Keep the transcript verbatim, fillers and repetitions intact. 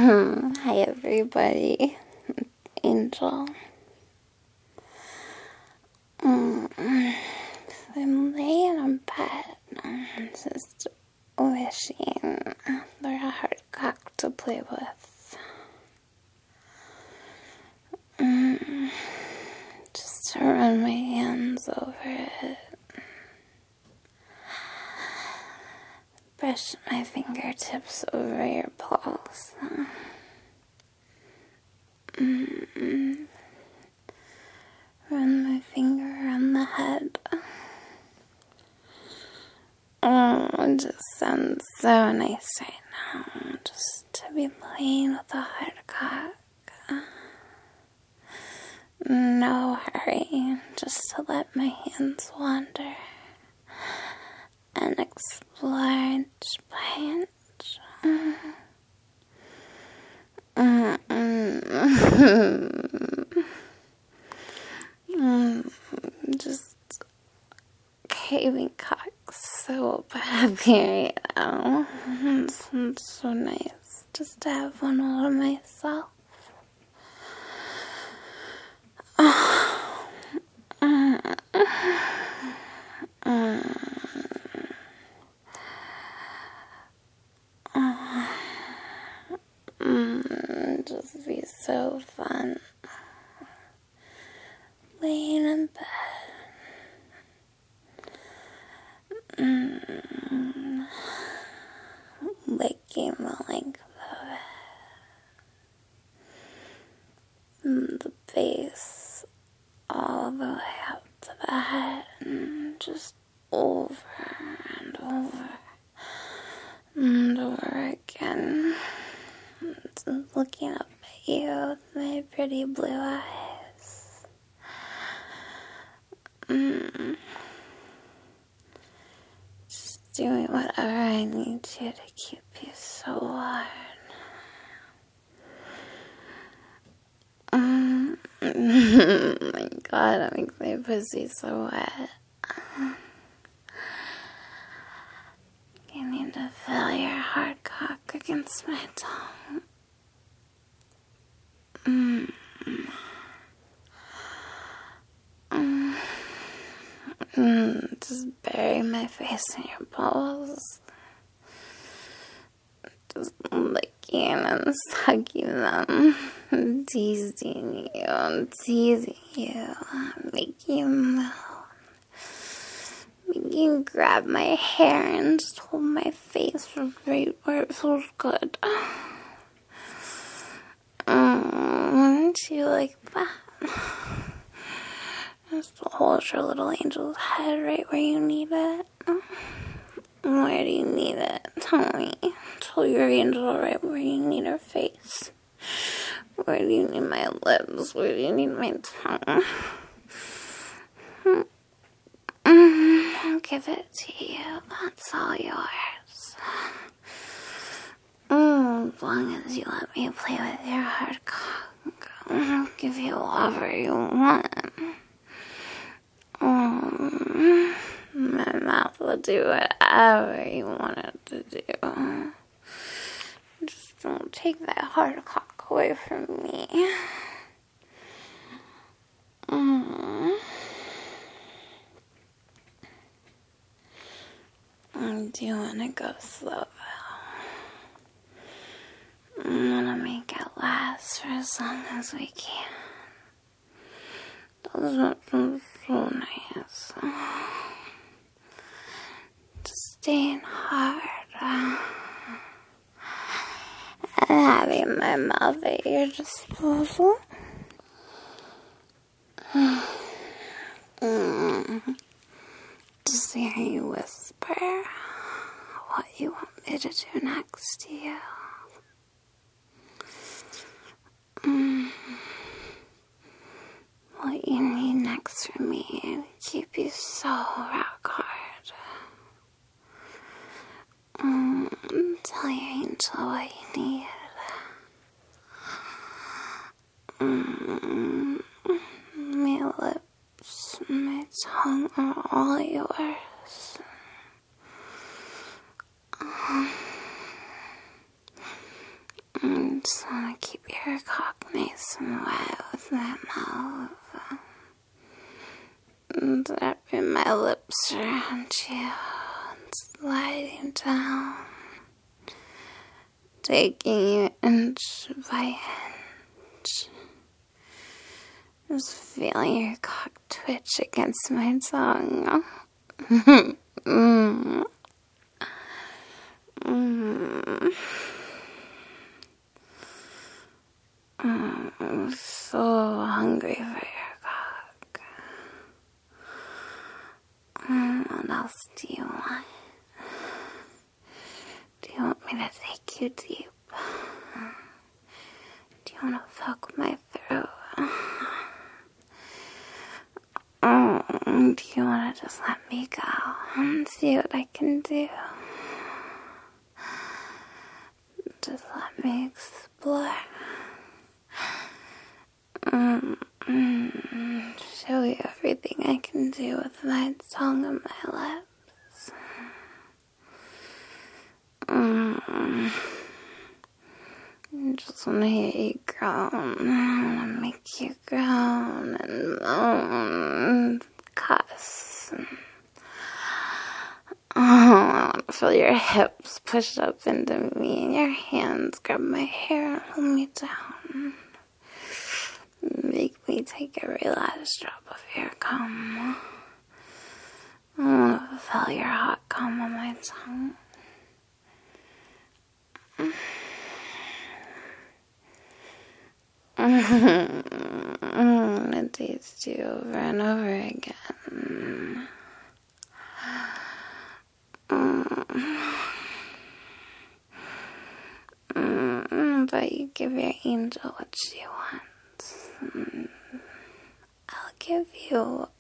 Hi everybody, Angel. Mm, I'm laying in bed, just wishing there a hard cock to play with. Mm, just to run my hands over it. Brush my fingertips over your balls. Mm, run my finger around the head. Oh, it just sounds so nice right now, just to be playing with a hard cock. No hurry, just to let my hands wander and explore inch by inch. Mm. Mm. Just caving cocks so happy right now. It sounds so nice just to have one all to myself. Mm, just be so fun. Laying in bed. Mm, licking the length of it. Mm, the base all the way up to the head. And just over and over and over again. Just looking up at you with my pretty blue eyes. Mm. Just doing whatever I need to to keep you so warm. Mm. Oh my god, that makes my pussy so wet. I need to feel your hard cock against my tongue. Mm. Mm. Mm. Just bury my face in your balls. Just licking and sucking them. Teasing you, teasing you. Making you move. Making you grab my hair and just hold my face right where it feels good. Mm, do you like that? Just hold your little angel's head right where you need it. Where do you need it? Tell me. Tell your angel right where you need her face. Where do you need my lips? Where do you need my tongue? I'll give it to you. That's all yours. Mm, as long as you let me play with your hard cock, I'll give you whatever you want. Mm, my mouth will do whatever you want it to do. Just don't take that hard cock away from me. Mm. I do want to go slow though. I want to make it last for as long as we can. Doesn't feel so nice. Just staying hard. And having my mouth at your disposal. Mm. Just hearing you whisper what you want me to do next to you. Mm. What you need next from me to keep you so rock hard. Mm. Tell your angel what you need. Mm. My lips, my tongue are all yours. I just want to keep your cock nice and wet with my mouth. And wrapping my lips around you and sliding down. Taking you inch by inch. Just feeling your cock twitch against my tongue. mm. Mm. I'm so hungry for your cock. Mm, what else do you want? Do you want me to take you deep? Do you want to fuck my throat? Oh, do you want to just let me go and see what I can do? Just let me explore. Mm, mm, show you everything I can do with my tongue and my lips. Mm. I just want to hear you groan. I want to make you groan and moan and cuss. Oh, I want to feel your hips pushed up into me and your hands grab my hair and hold me down. Make me take every last drop of your cum. I want to feel your hot cum on my tongue. I want to taste you over and over again. Mm, but you give your angel what she wants. I'll give you